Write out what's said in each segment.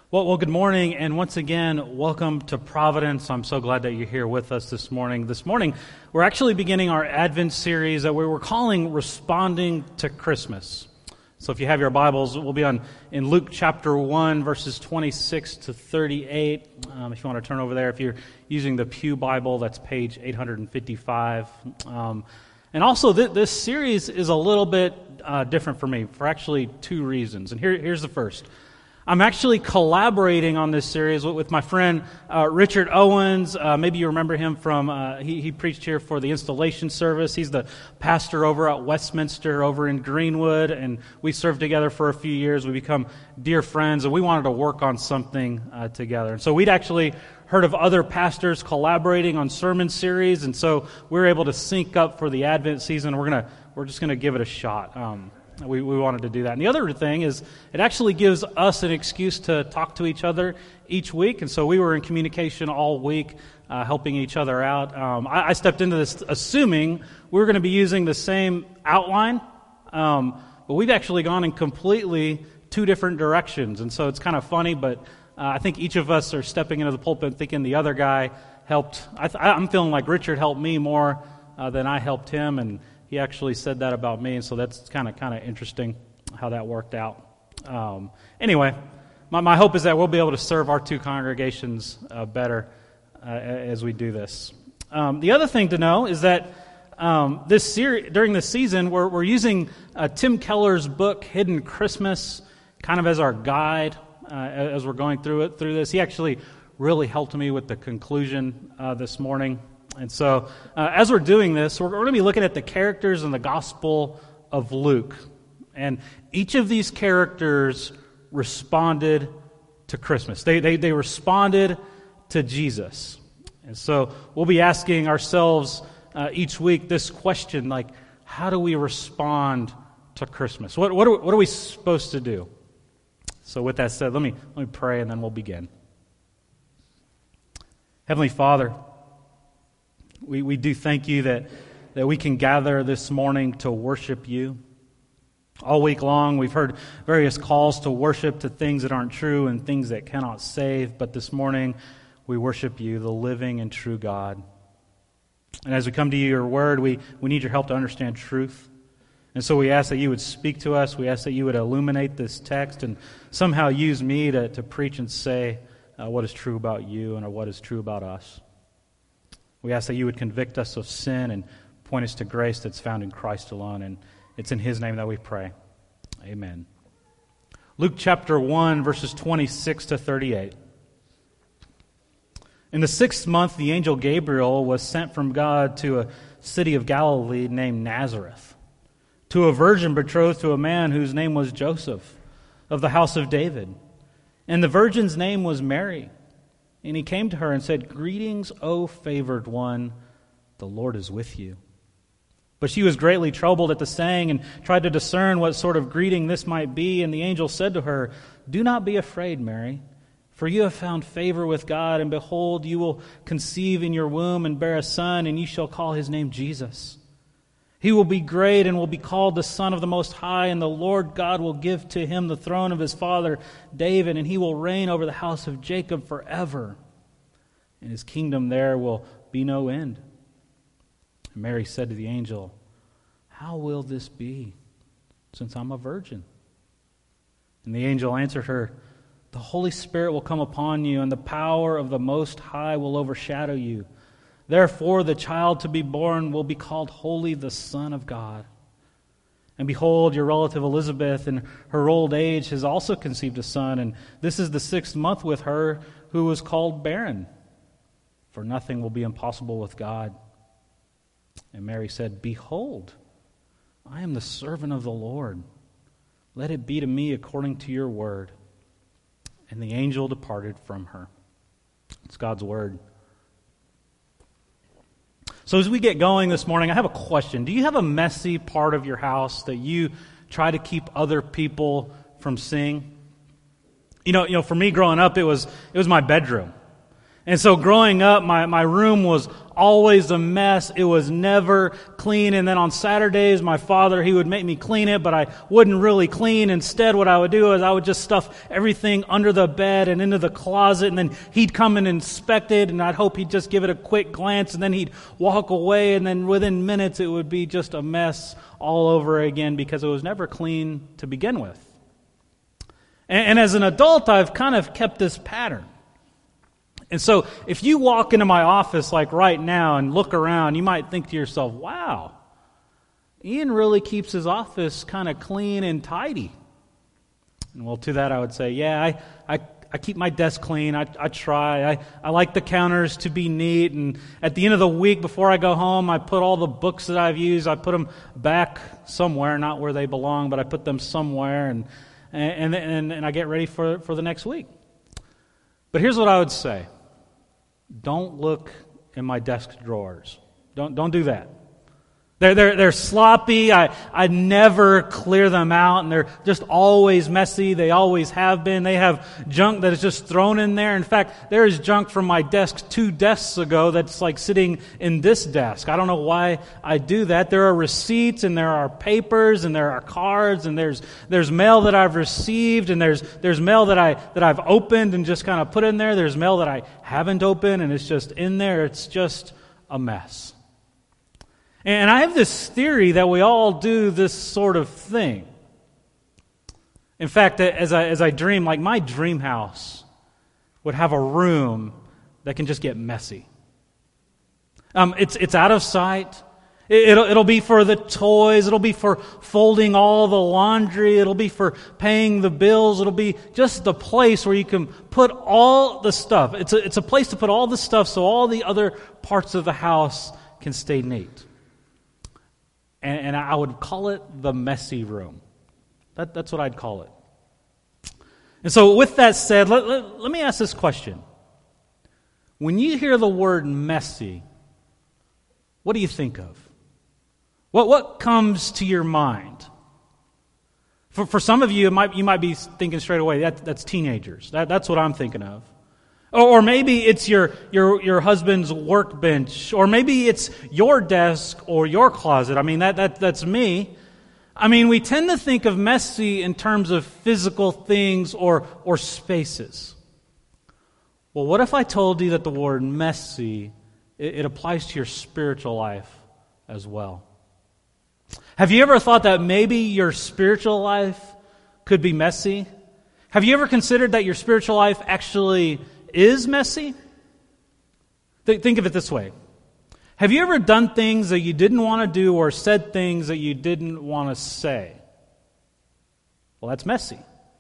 Well, good morning, and once again, welcome to Providence. I'm so glad that you're here with us this morning. This morning, we're actually beginning our Advent series that we were calling Responding to Christmas. So if you have your Bibles, we'll be in Luke chapter 1, verses 26 to 38. If you want to turn over there, if you're using the Pew Bible, that's page 855. And also, this series is a little bit different for me for actually two reasons. And here's the first. I'm actually collaborating on this series with my friend Richard Owens. Maybe you remember him from, he preached here for the installation service. He's the pastor over at Westminster over in Greenwood, and we served together for a few years. We become dear friends, and we wanted to work on something together. And so we'd actually heard of other pastors collaborating on sermon series, and so we were able to sync up for the Advent season. We're just going to give it a shot. We wanted to do that. And the other thing is it actually gives us an excuse to talk to each other each week. And so we were in communication all week, helping each other out. I stepped into this assuming we were going to be using the same outline, but we've actually gone in completely two different directions. And so it's kind of funny, but I think each of us are stepping into the pulpit thinking the other guy helped. I'm feeling like Richard helped me more than I helped him, and he actually said that about me, and so that's kind of interesting how that worked out. Anyway, my hope is that we'll be able to serve our two congregations better as we do this. The other thing to know is that during this season, we're using Tim Keller's book, Hidden Christmas, kind of as our guide as we're going through this. He actually really helped me with the conclusion this morning. And so, as we're doing this, we're going to be looking at the characters in the Gospel of Luke. And each of these characters responded to Christmas. They responded to Jesus. And so, we'll be asking ourselves each week this question, like, how do we respond to Christmas? What are we supposed to do? So with that said, let me pray and then we'll begin. Heavenly Father, we do thank you that we can gather this morning to worship you. All week long, we've heard various calls to worship to things that aren't true and things that cannot save. But this morning, we worship you, the living and true God. And as we come to your word, we need your help to understand truth. And so we ask that you would speak to us. We ask that you would illuminate this text and somehow use me to preach and say what is true about you and what is true about us. We ask that you would convict us of sin and point us to grace that's found in Christ alone. And it's in his name that we pray. Amen. Luke chapter 1, verses 26 to 38. In the 6th month, the angel Gabriel was sent from God to a city of Galilee named Nazareth, to a virgin betrothed to a man whose name was Joseph, of the house of David. And the virgin's name was Mary. And he came to her and said, "Greetings, O favored one, the Lord is with you." But she was greatly troubled at the saying and tried to discern what sort of greeting this might be. And the angel said to her, "Do not be afraid, Mary, for you have found favor with God. And behold, you will conceive in your womb and bear a son, and you shall call his name Jesus. He will be great and will be called the Son of the Most High, and the Lord God will give to him the throne of his father David, and he will reign over the house of Jacob forever. And his kingdom there will be no end." And Mary said to the angel, "How will this be, since I'm a virgin?" And the angel answered her, "The Holy Spirit will come upon you, and the power of the Most High will overshadow you. Therefore, the child to be born will be called Holy, the Son of God. And behold, your relative Elizabeth, in her old age, has also conceived a son, and this is the 6th month with her who was called barren. For nothing will be impossible with God." And Mary said, "Behold, I am the servant of the Lord. Let it be to me according to your word." And the angel departed from her. It's God's word. So as we get going this morning, I have a question. Do you have a messy part of your house that you try to keep other people from seeing? You know, for me growing up, it was my bedroom. And so growing up, my room was always a mess. It was never clean. And then on Saturdays, my father, he would make me clean it, but I wouldn't really clean. Instead, what I would do is I would just stuff everything under the bed and into the closet, and then he'd come and inspect it, and I'd hope he'd just give it a quick glance, and then he'd walk away, and then within minutes it would be just a mess all over again because it was never clean to begin with. And as an adult, I've kind of kept this pattern. And so if you walk into my office like right now and look around, you might think to yourself, wow, Ian really keeps his office kind of clean and tidy. And well, to that I would say, yeah, I keep my desk clean. I try. I like the counters to be neat. And at the end of the week before I go home, I put all the books that I've used, I put them back somewhere, not where they belong, but I put them somewhere, and I get ready for the next week. But here's what I would say. Don't look in my desk drawers. Don't do that. They're sloppy. I never clear them out, and they're just always messy. They always have been. They have junk that is just thrown in there. In fact, there is junk from my desk 2 desks ago that's like sitting in this desk. I don't know why I do that. There are receipts, and there are papers, and there are cards, and there's mail that I've received, and there's mail that I've opened and just kind of put in there. There's mail that I haven't opened, and it's just in there. It's just a mess. And I have this theory that we all do this sort of thing. In fact, as I dream, like my dream house would have a room that can just get messy. It's out of sight. It'll be for the toys. It'll be for folding all the laundry. It'll be for paying the bills. It'll be just the place where you can put all the stuff. It's a place to put all the stuff so all the other parts of the house can stay neat. And I would call it the messy room. That's what I'd call it. And so with that said, let me ask this question. When you hear the word messy, what do you think of? What comes to your mind? For some of you, you might be thinking straight away, that's teenagers. That's what I'm thinking of. Or maybe it's your husband's workbench, or maybe it's your desk or your closet. I mean, that's me. I mean, we tend to think of messy in terms of physical things or spaces. Well, what if I told you that the word messy, it applies to your spiritual life as well? Have you ever thought that maybe your spiritual life could be messy? Have you ever considered that your spiritual life actually is messy? Think of it this way. Have you ever done things that you didn't want to do or said things that you didn't want to say? Well, that's messy.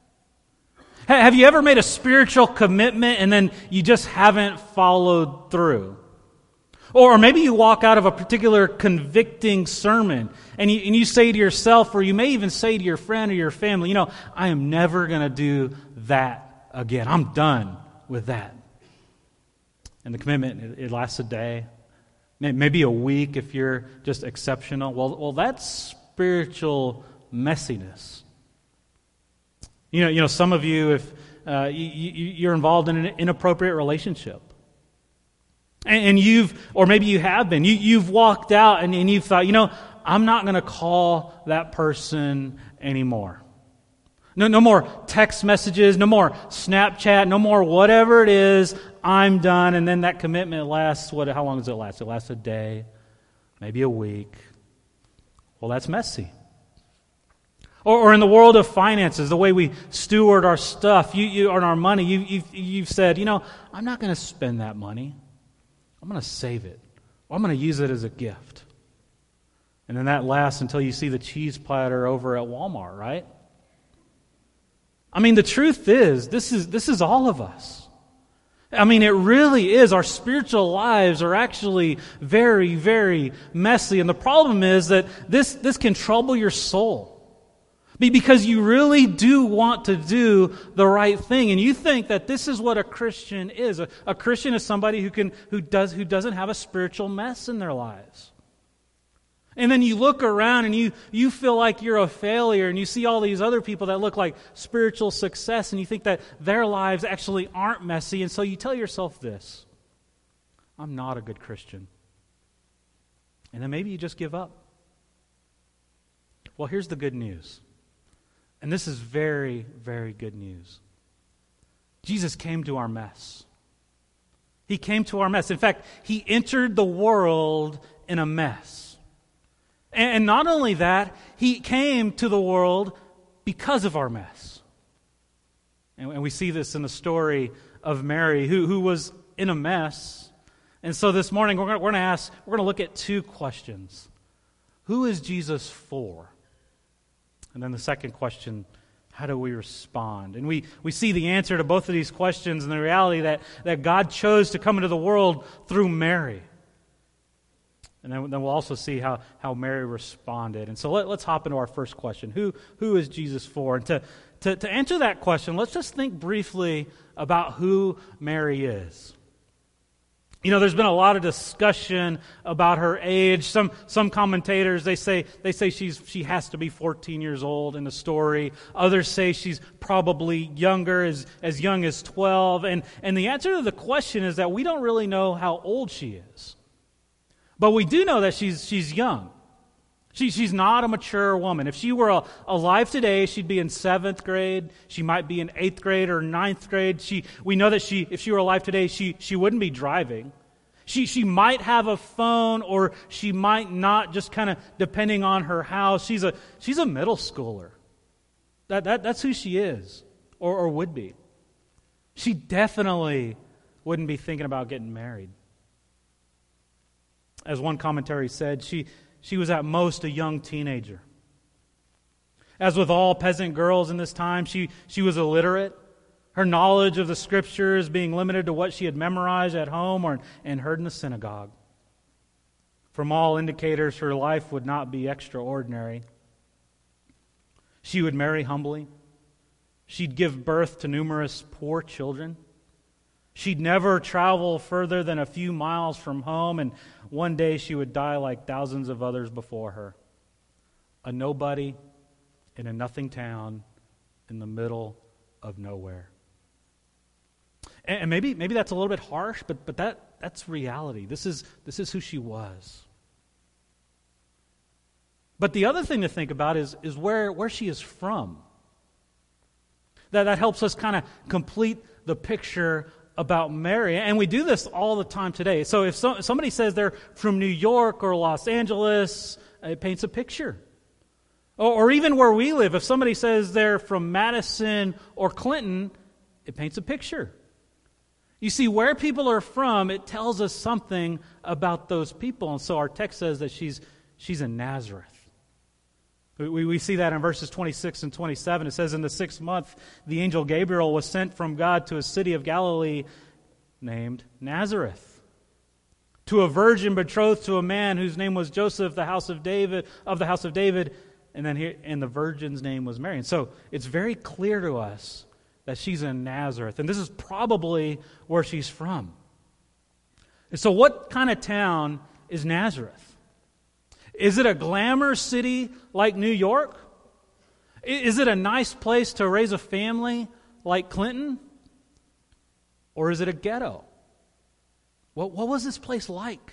Have you ever made a spiritual commitment and then you just haven't followed through? Or maybe you walk out of a particular convicting sermon and you say to yourself, or you may even say to your friend or your family, I am never going to do that again. I'm done with that. And the commitment, it lasts a day, maybe a week if you're just exceptional. Well, that's spiritual messiness. Some of you, if you're involved in an inappropriate relationship, and maybe you have been, you've walked out and you've thought, I'm not going to call that person anymore. No more text messages, no more Snapchat, no more whatever it is, I'm done. And then that commitment lasts, how long does it last? It lasts a day, maybe a week. Well, that's messy. Or in the world of finances, the way we steward our stuff, you and our money, you've said, I'm not going to spend that money. I'm going to save it. Or I'm going to use it as a gift. And then that lasts until you see the cheese platter over at Walmart, right? I mean, the truth is, this is all of us. I mean, it really is. Our spiritual lives are actually very, very messy. And the problem is that this can trouble your soul. Because you really do want to do the right thing. And you think that this is what a Christian is. A Christian is somebody who doesn't have a spiritual mess in their lives. And then you look around and you feel like you're a failure, and you see all these other people that look like spiritual success, and you think that their lives actually aren't messy, and so you tell yourself this: I'm not a good Christian. and then maybe you just give up. Well, here's the good news. And this is very, very good news. Jesus came to our mess. He came to our mess. In fact, he entered the world in a mess. And not only that, he came to the world because of our mess. And we see this in the story of Mary, who was in a mess. And so this morning we're going to look at two questions. Who is Jesus for? And then the second question, how do we respond? And we see the answer to both of these questions and the reality that God chose to come into the world through Mary. And then we'll also see how Mary responded. And so let's hop into our first question. Who is Jesus for? And to answer that question, let's just think briefly about who Mary is. You know, there's been a lot of discussion about her age. Some commentators, they say she has to be 14 years old in the story. Others say she's probably younger, as young as 12. And the answer to the question is that we don't really know how old she is. But we do know that she's young. She's not a mature woman. If she were alive today, she'd be in 7th grade. She might be in 8th grade or 9th grade. We know that if she were alive today, she wouldn't be driving. She might have a phone, or she might not, just kind of depending on her house. She's a middle schooler. That's who she is, or would be. She definitely wouldn't be thinking about getting married. As one commentary said, she was at most a young teenager. As with all peasant girls in this time, she was illiterate. Her knowledge of the Scriptures being limited to what she had memorized at home and heard in the synagogue. From all indicators, her life would not be extraordinary. She would marry humbly. She'd give birth to numerous poor children. She'd never travel further than a few miles from home, and one day she would die like thousands of others before her. A nobody in a nothing town in the middle of nowhere. And maybe that's a little bit harsh, but that's reality. This is who she was. But the other thing to think about is where she is from. That helps us kind of complete the picture about Mary. And we do this all the time today. So if somebody says they're from New York or Los Angeles, it paints a picture. Or even where we live, if somebody says they're from Madison or Clinton, it paints a picture. You see, where people are from, it tells us something about those people. And so our text says that she's in Nazareth. We see that in verses 26 and 27. It says, in the 6th month, the angel Gabriel was sent from God to a city of Galilee named Nazareth, to a virgin betrothed to a man whose name was Joseph, of the house of David, and the virgin's name was Mary. And so it's very clear to us that she's in Nazareth, and this is probably where she's from. And so what kind of town is Nazareth? Is it a glamour city like New York? Is it a nice place to raise a family like Clinton? Or is it a ghetto? What was this place like?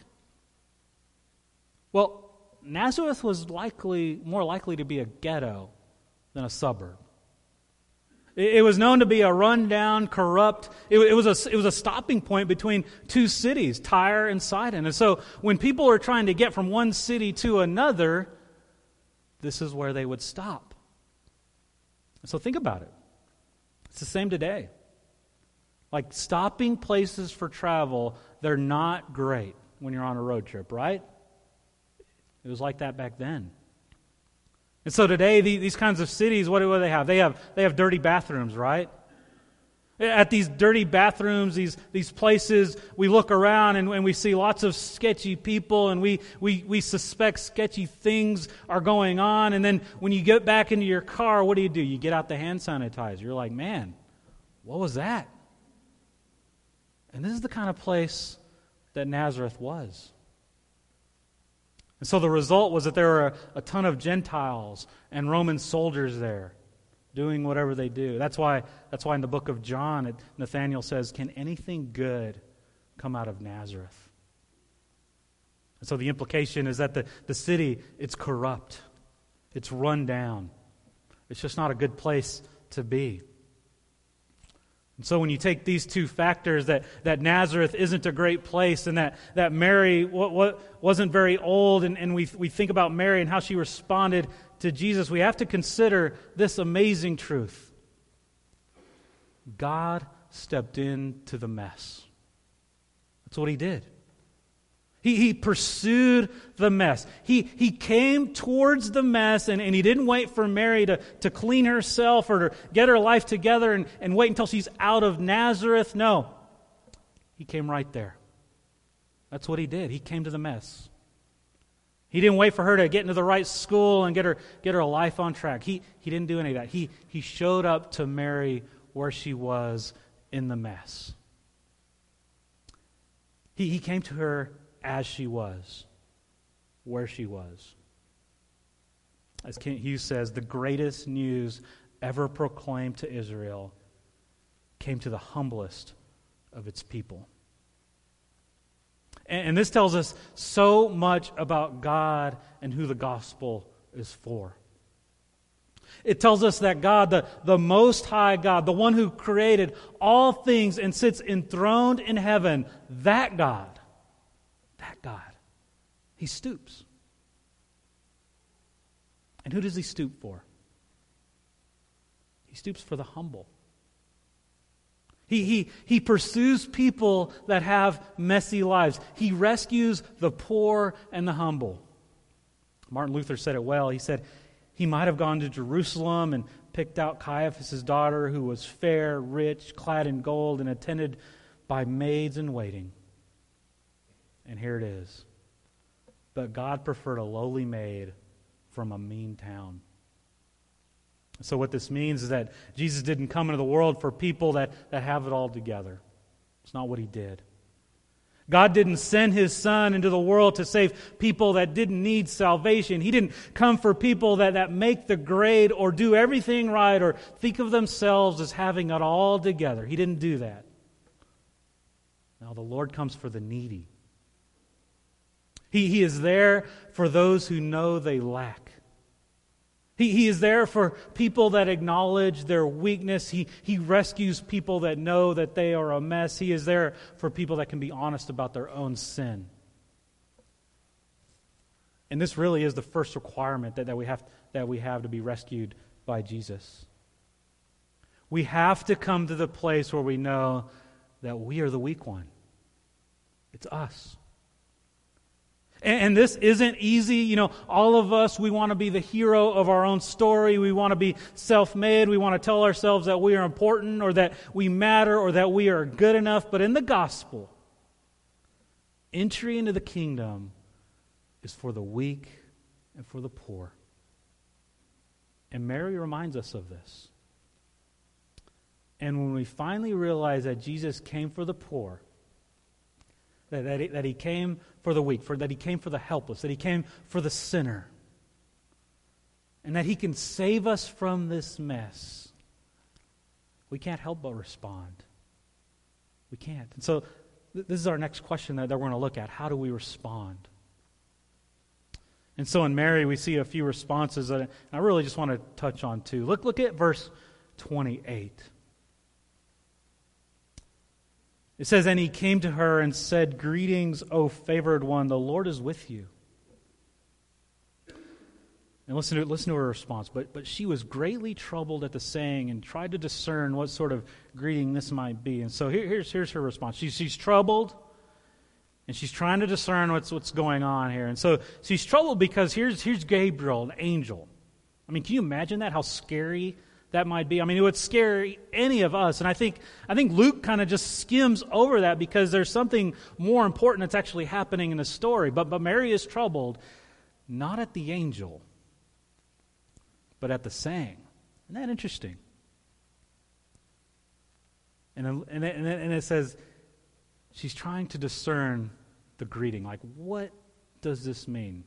Well, Nazareth was more likely to be a ghetto than a suburb. It was known to be a rundown, corrupt. It was a stopping point between two cities, Tyre and Sidon. And so when people were trying to get from one city to another, this is where they would stop. So think about it. It's the same today. Like stopping places for travel, they're not great when you're on a road trip, right? It was like that back then. And so today, these kinds of cities, what do they have? They have dirty bathrooms, right? At these dirty bathrooms, these places, we look around and we see lots of sketchy people, and we suspect sketchy things are going on. And then when you get back into your car, what do? You get out the hand sanitizer. You're like, man, what was that? And this is the kind of place that Nazareth was. And so the result was that there were a ton of Gentiles and Roman soldiers there doing whatever they do. That's why in the book of John, Nathanael says, "Can anything good come out of Nazareth?" And so the implication is that the city, it's corrupt. It's run down. It's just not a good place to be. And so when you take these two factors, that Nazareth isn't a great place and that Mary wasn't very old, and we think about Mary and how she responded to Jesus, we have to consider this amazing truth. God stepped into the mess. That's what he did. He pursued the mess. He came towards the mess, and he didn't wait for Mary to clean herself or to get her life together and wait until she's out of Nazareth. No. He came right there. That's what he did. He came to the mess. He didn't wait for her to get into the right school and get her life on track. He didn't do any of that. He showed up to Mary where she was in the mess. He came to her as she was, where she was. As Kent Hughes says, the greatest news ever proclaimed to Israel came to the humblest of its people. And this tells us so much about God and who the gospel is for. It tells us that God, the Most High God, the one who created all things and sits enthroned in heaven, that God, he stoops. And who does he stoop for? He stoops for the humble. He pursues people that have messy lives. He rescues the poor and the humble. Martin Luther said it well. He said he might have gone to Jerusalem and picked out Caiaphas' daughter, who was fair, rich, clad in gold, and attended by maids in waiting. And here it is. But God preferred a lowly maid from a mean town. So what this means is that Jesus didn't come into the world for people that have it all together. It's not what he did. God didn't send his Son into the world to save people that didn't need salvation. He didn't come for people that make the grade or do everything right or think of themselves as having it all together. He didn't do that. Now the Lord comes for the needy. He is there for those who know they lack. He is there for people that acknowledge their weakness. He rescues people that know that they are a mess. He is there for people that can be honest about their own sin. And this really is the first requirement that we have to be rescued by Jesus. We have to come to the place where we know that we are the weak one. It's us. And this isn't easy. You know, all of us, we want to be the hero of our own story. We want to be self-made. We want to tell ourselves that we are important or that we matter or that we are good enough. But in the gospel, entry into the kingdom is for the weak and for the poor. And Mary reminds us of this. And when we finally realize that Jesus came for the poor, that he came for the weak, that he came for the helpless, that he came for the sinner, and that he can save us from this mess, we can't help but respond. We can't. And so this is our next question that we're going to look at. How do we respond? And so in Mary, we see a few responses that I really just want to touch on too. Look at verse 28. It says, "And he came to her and said, 'Greetings, O favored one, the Lord is with you.'" And listen to her response. But she was greatly troubled at the saying and tried to discern what sort of greeting this might be. And so here's her response. She's troubled, and she's trying to discern what's going on here. And so she's troubled because here's Gabriel, an angel. I mean, can you imagine that? How scary that might be. I mean, it would scare any of us. And I think Luke kind of just skims over that because there's something more important that's actually happening in the story. But Mary is troubled, not at the angel, but at the saying. Isn't that interesting? And it says she's trying to discern the greeting. Like, what does this mean?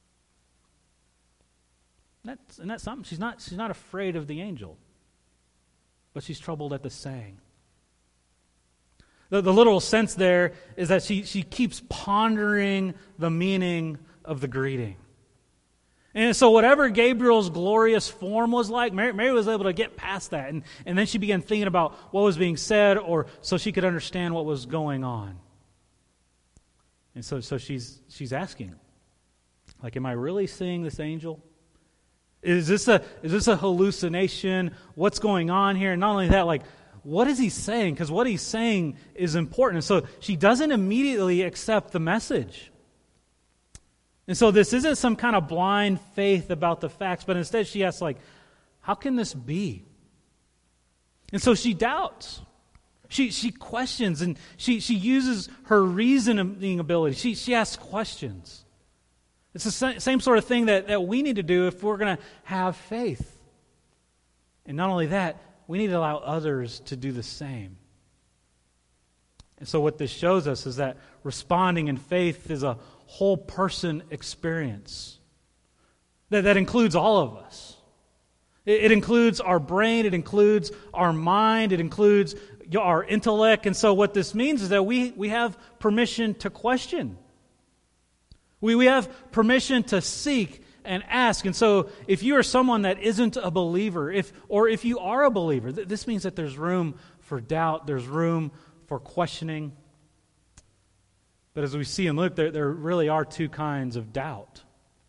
And that's something. She's not afraid of the angel, but she's troubled at the saying. The literal sense there is that she keeps pondering the meaning of the greeting. And so whatever Gabriel's glorious form was like, Mary was able to get past that. And then she began thinking about what was being said, or so she could understand what was going on. And so she's asking, like, am I really seeing this angel? Is this a hallucination? What's going on here? And not only that, like, what is he saying? Because what he's saying is important. And so she doesn't immediately accept the message. And so this isn't some kind of blind faith about the facts, but instead she asks, like, how can this be? And so she doubts. She questions, and she uses her reasoning ability. She asks questions. It's the same sort of thing that we need to do if we're going to have faith. And not only that, we need to allow others to do the same. And so what this shows us is that responding in faith is a whole person experience. That includes all of us. It includes our brain, it includes our mind, it includes our intellect. And so what this means is that we have permission to question. We have permission to seek and ask. And so if you are someone that isn't a believer, if you are a believer, this means that there's room for doubt, there's room for questioning. But as we see in Luke, there really are two kinds of doubt.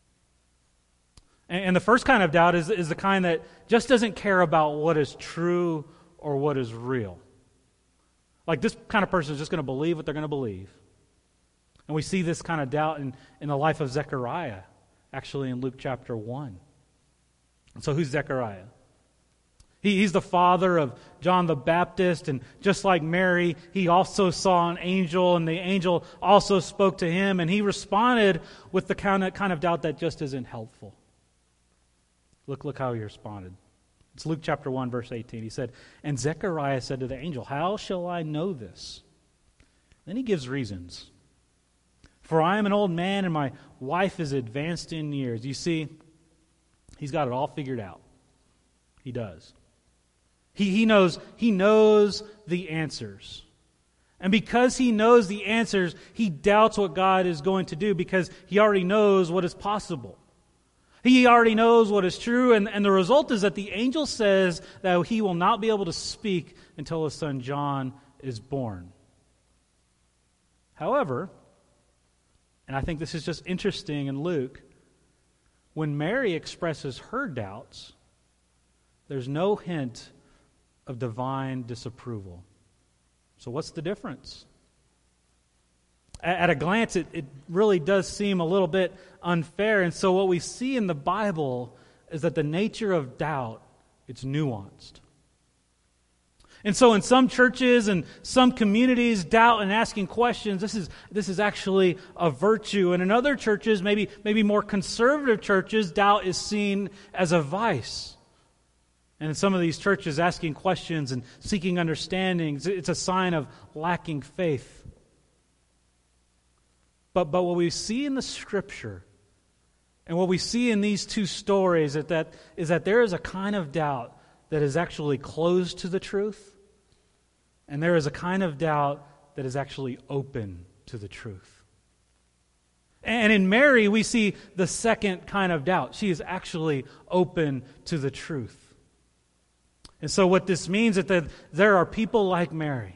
And the first kind of doubt is the kind that just doesn't care about what is true or what is real. Like, this kind of person is just going to believe what they're going to believe. And we see this kind of doubt in the life of Zechariah, actually in Luke chapter 1. So who's Zechariah? He's the father of John the Baptist, and just like Mary, he also saw an angel, and the angel also spoke to him, and he responded with the kind of doubt that just isn't helpful. Look how he responded. It's Luke chapter 1, verse 18. He said, "And Zechariah said to the angel, 'How shall I know this?' Then he gives reasons. 'For I am an old man, and my wife is advanced in years.'" You see, he's got it all figured out. He does. He knows the answers. And because he knows the answers, he doubts what God is going to do because he already knows what is possible. He already knows what is true, and the result is that the angel says that he will not be able to speak until his son John is born. However, and I think this is just interesting in Luke, when Mary expresses her doubts, there's no hint of divine disapproval. So what's the difference? At a glance, it really does seem a little bit unfair. And so what we see in the Bible is that the nature of doubt, it's nuanced. And so in some churches and some communities, doubt and asking questions, this is actually a virtue. And in other churches, maybe more conservative churches, doubt is seen as a vice. And in some of these churches, asking questions and seeking understanding, it's a sign of lacking faith. But what we see in the Scripture, and what we see in these two stories, is that there is a kind of doubt that is actually closed to the truth, and there is a kind of doubt that is actually open to the truth. And in Mary, we see the second kind of doubt. She is actually open to the truth. And so what this means is that there are people like Mary.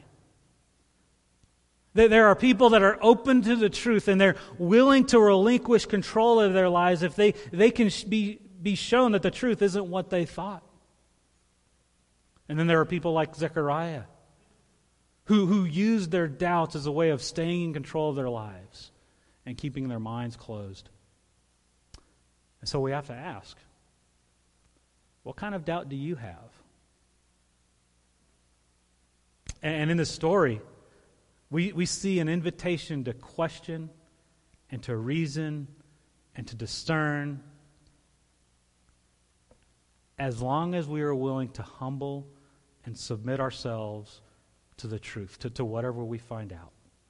There are people that are open to the truth, and they're willing to relinquish control of their lives if they can be shown that the truth isn't what they thought. And then there are people like Zechariah who use their doubts as a way of staying in control of their lives and keeping their minds closed. And so we have to ask, what kind of doubt do you have? And in this story, we see an invitation to question and to reason and to discern, as long as we are willing to humble and submit ourselves to the truth, to whatever we find out.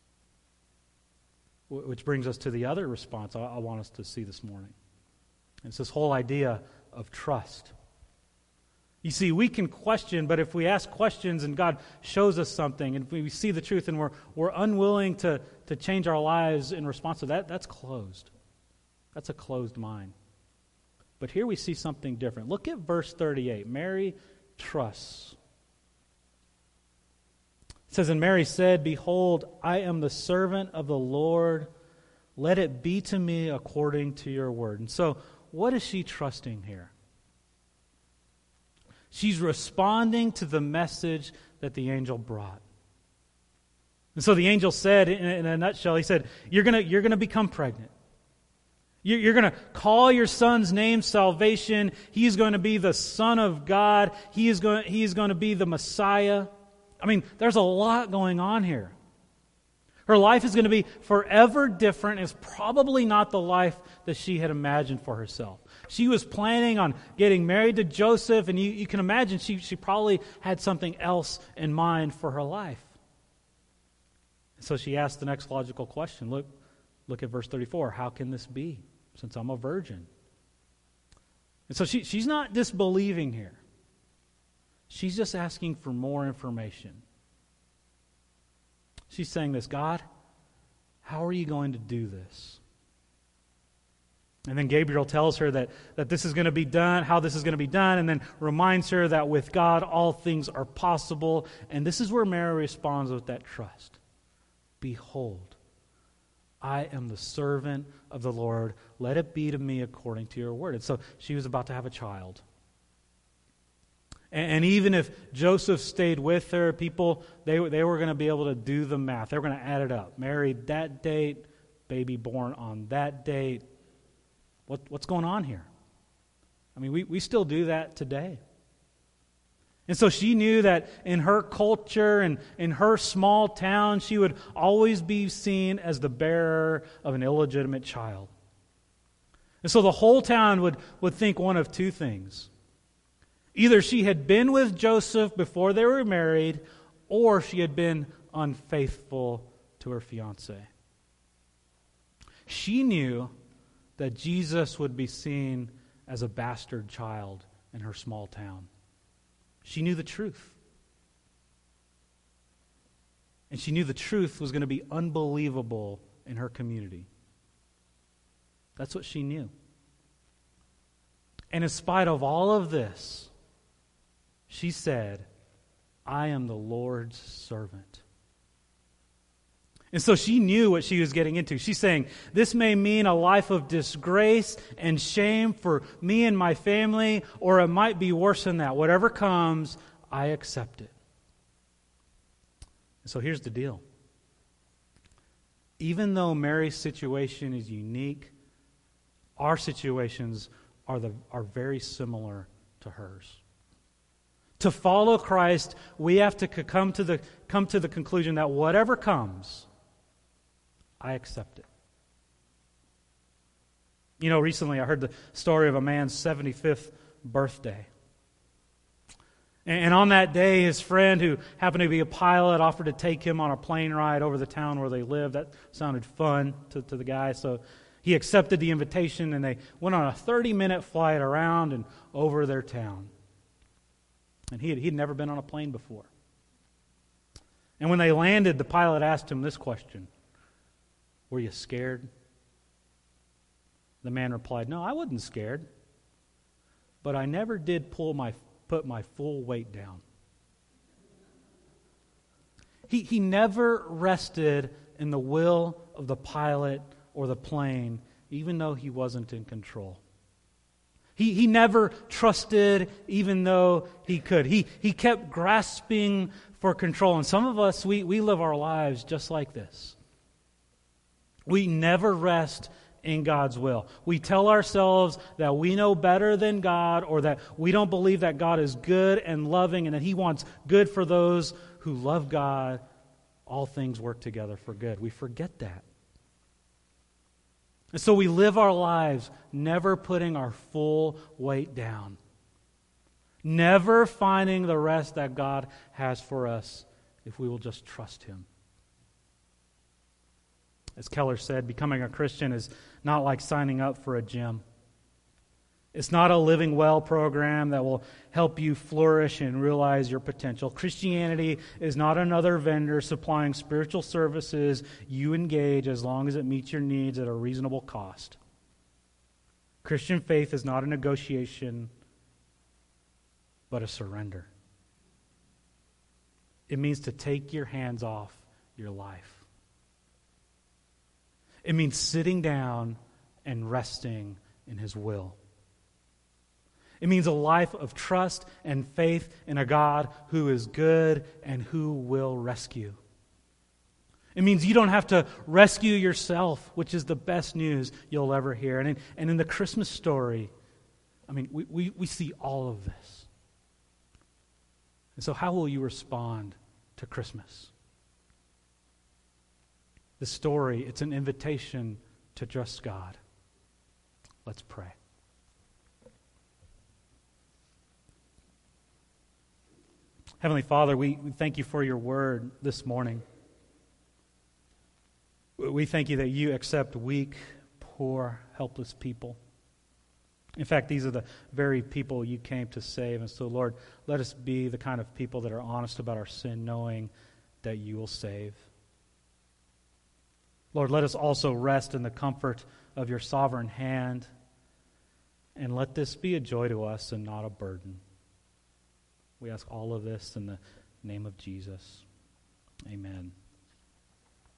Which brings us to the other response I want us to see this morning. It's this whole idea of trust. You see, we can question, but if we ask questions and God shows us something, and if we see the truth and we're unwilling to change our lives in response to that, that's closed. That's a closed mind. But here we see something different. Look at verse 38. Mary trusts. It says, and Mary said, behold, I am the servant of the Lord. Let it be to me according to your word. And so, what is she trusting here? She's responding to the message that the angel brought. And so the angel said, in a nutshell, he said, you're gonna become pregnant. You're going to call your son's name Salvation. He's going to be the Son of God. He is going to be the Messiah. I mean, there's a lot going on here. Her life is going to be forever different. It's probably not the life that she had imagined for herself. She was planning on getting married to Joseph, and you can imagine she probably had something else in mind for her life. So she asked the next logical question. Look at verse 34. How can this be, since I'm a virgin? And so she's not disbelieving here. She's just asking for more information. She's saying this, God, how are you going to do this? And then Gabriel tells her that this is going to be done, how this is going to be done, and then reminds her that with God all things are possible. And this is where Mary responds with that trust. Behold, I am the servant of the Lord. Let it be to me according to your word. And so she was about to have a child. And even if Joseph stayed with her, people, they were going to be able to do the math. They were going to add it up. Married that date, baby born on that date. What's going on here? I mean, we still do that today. And so she knew that in her culture and in her small town, she would always be seen as the bearer of an illegitimate child. And so the whole town would think one of two things. Either she had been with Joseph before they were married, or she had been unfaithful to her fiancé. She knew that Jesus would be seen as a bastard child in her small town. She knew the truth. And she knew the truth was going to be unbelievable in her community. That's what she knew. And in spite of all of this, she said, I am the Lord's servant. And so she knew what she was getting into. She's saying, this may mean a life of disgrace and shame for me and my family, or it might be worse than that. Whatever comes, I accept it. And so here's the deal. Even though Mary's situation is unique, our situations are very similar to hers. To follow Christ, we have to come to the conclusion that whatever comes, I accept it. You know, recently I heard the story of a man's 75th birthday. And on that day, his friend, who happened to be a pilot, offered to take him on a plane ride over the town where they lived. That sounded fun to the guy, so he accepted the invitation, and they went on a 30-minute flight around and over their town. And he'd never been on a plane before. And when they landed, the pilot asked him this question: were you scared? The man replied, no, I wasn't scared. But I never did put my full weight down. He never rested in the will of the pilot or the plane, even though he wasn't in control. He never trusted even though he could. He kept grasping for control. And some of us, we live our lives just like this. We never rest in God's will. We tell ourselves that we know better than God, or that we don't believe that God is good and loving and that He wants good for those who love God. All things work together for good. We forget that. And so we live our lives never putting our full weight down. Never finding the rest that God has for us if we will just trust Him. As Keller said, becoming a Christian is not like signing up for a gym. It's not a living well program that will help you flourish and realize your potential. Christianity is not another vendor supplying spiritual services you engage as long as it meets your needs at a reasonable cost. Christian faith is not a negotiation, but a surrender. It means to take your hands off your life. It means sitting down and resting in His will. It means a life of trust and faith in a God who is good and who will rescue. It means you don't have to rescue yourself, which is the best news you'll ever hear. And in the Christmas story, we see all of this. And so how will you respond to Christmas? The story, it's an invitation to trust God. Let's pray. Heavenly Father, we thank you for your word this morning. We thank you that you accept weak, poor, helpless people. In fact, these are the very people you came to save. And so, Lord, let us be the kind of people that are honest about our sin, knowing that you will save. Lord, let us also rest in the comfort of your sovereign hand, and let this be a joy to us and not a burden. We ask all of this in the name of Jesus. Amen.